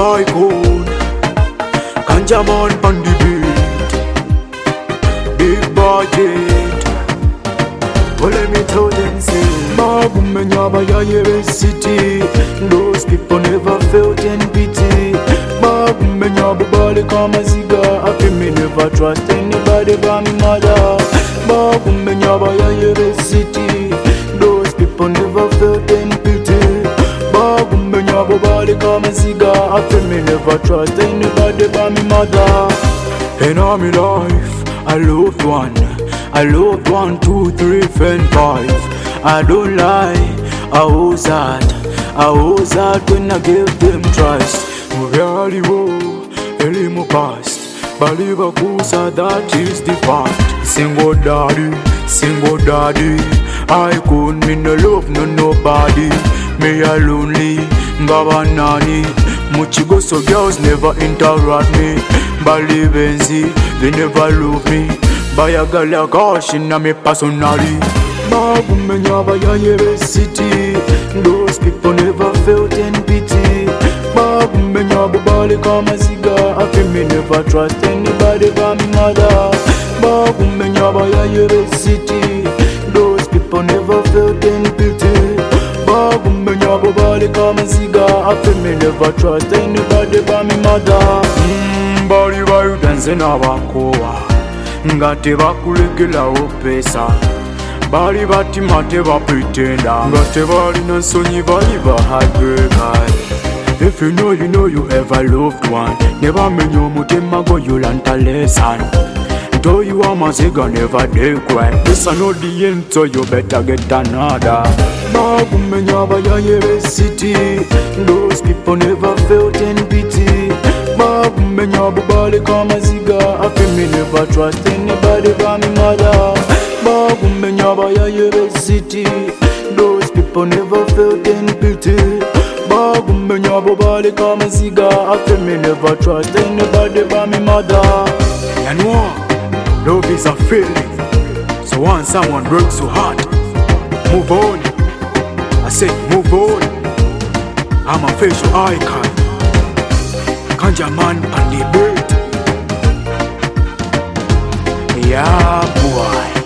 tycoon, ganja man on the beat, big budget. Well, let me tell them, say, Bagumenya Yere City. Those people never felt any pity. Bagumenya Bubali Kamaziga. I feel me never trust anybody but me mother. Bagumenya Yere City. Those people never felt any pity. Bagumenya Bubali Kamaziga. I feel me never trust anybody but me mother. In all my life, I loved one. I loved 1, 2, 3, 4, and 5. I don't lie, I was hard when I gave them trust. Muvyali wo, elimu past. Baliva kusa, that is the fact. Single daddy. I couldn't mean no love, no nobody. Me a lonely, ngaba nani. Muchigo so girls never interact me. Balivenzi, they never love me. Bayagala gosh in me personally. Bagumenya Yere City. Those people never felt any pity. Bagumenya Bubali Kamaziga. I feel me never trust anybody but me mother. Bagumenya Yere City. Those people never felt any pity. Bagumenya Bubali Kamaziga. I feel me never trust anybody but me mother. Bali bayu dance na bakoa. Ngate bakulegelawo pesa. Bali batima tebapretenda. Ngate bali nansonyi bali heartbreaker. If you know you ever loved one. Never menya omutema go you learn a lesson. Though you are maziga never dey cry. This I know the end so you better get another. Bagumenya Yere City. Those people never felt any pity. Bagumenya Bubali Kamaziga. I feel me never trust anybody but me mother. Bagumenya Yere City. Those people never felt any pity. Bagumenya Bubali Kamaziga. I feel me never trust anybody but me mother. You know, love is a feeling. So once someone breaks your heart, move on. I said move on. I'm a facial icon. Ganja man on the beat. Yeah, boy.